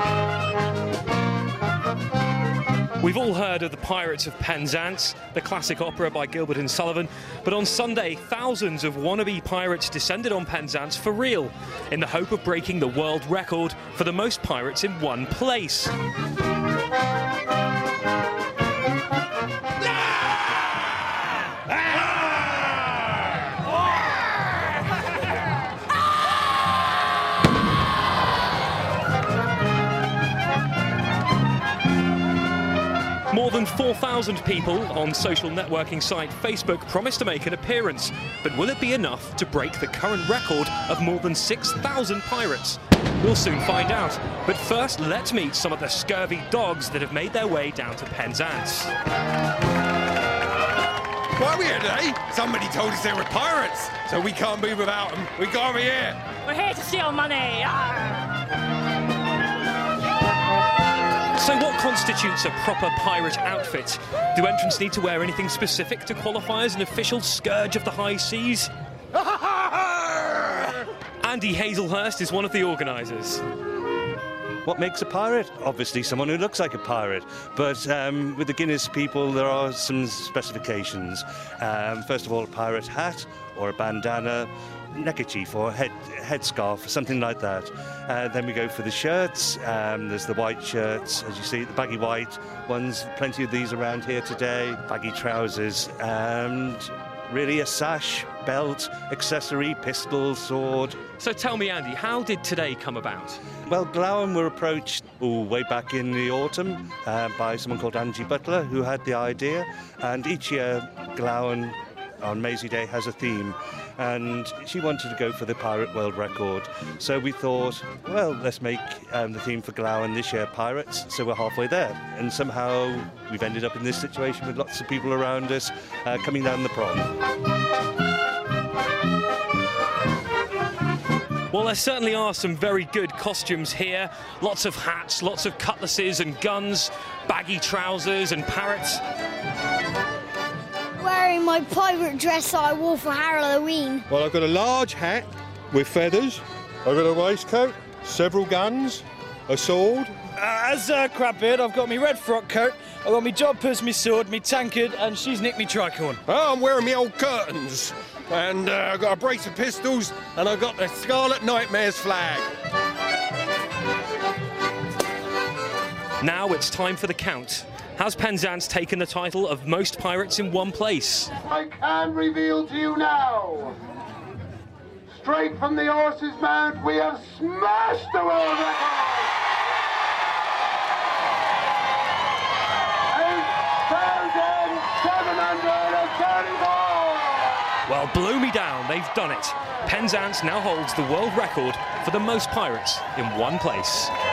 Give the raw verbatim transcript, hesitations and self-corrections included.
We've all heard of the Pirates of Penzance, the classic opera by Gilbert and Sullivan, but on Sunday, thousands of wannabe pirates descended on Penzance for real, in the hope of breaking the world record for the most pirates in one place. More than four thousand people on social networking site Facebook promised to make an appearance, but will it be enough to break the current record of more than six thousand pirates? We'll soon find out, but first let's meet some of the scurvy dogs that have made their way down to Penzance. Why are we here today? Somebody told us they were pirates, so we can't be without them. We gotta be here. We're here to steal money. So what constitutes a proper pirate outfit? Do entrants need to wear anything specific to qualify as an official scourge of the high seas? Andy Hazelhurst is one of the organisers. What makes a pirate? Obviously someone who looks like a pirate, but um, with the Guinness people there are some specifications. Um, first of all, a pirate hat or a bandana, neckerchief or head headscarf, something like that. Uh, then we go for the shirts. Um, there's the white shirts, as you see, the baggy white ones, plenty of these around here today, baggy trousers, and really a sash, belt, accessory, pistol, sword. So tell me, Andy, how did today come about? Well, Glowen were approached ooh, way back in the autumn uh, by someone called Angie Butler, who had the idea, and each year Glowen on Maisie Day has a theme, and she wanted to go for the pirate world record. So we thought, well, let's make um, the theme for Glowen this year pirates, so we're halfway there. And somehow we've ended up in this situation with lots of people around us uh, coming down the prom. Well, there certainly are some very good costumes here. Lots of hats, lots of cutlasses and guns, baggy trousers and parrots. Wearing my pirate dress that I wore for Halloween. Well, I've got a large hat with feathers, I've got a waistcoat, several guns, a sword. Uh, as uh, Crabbeard, I've got me red frock coat, I've got me jumpers, me sword, me tankard, and she's nicked me tricorn. Oh, I'm wearing me old curtains. And uh, I've got a brace of pistols, and I've got the Scarlet Nightmares flag. Now it's time for the count. Has Penzance taken the title of most pirates in one place? I can reveal to you now, straight from the horse's mouth, we have smashed the world record! eight thousand seven hundred thirty-four! Well, blow me down, they've done it. Penzance now holds the world record for the most pirates in one place.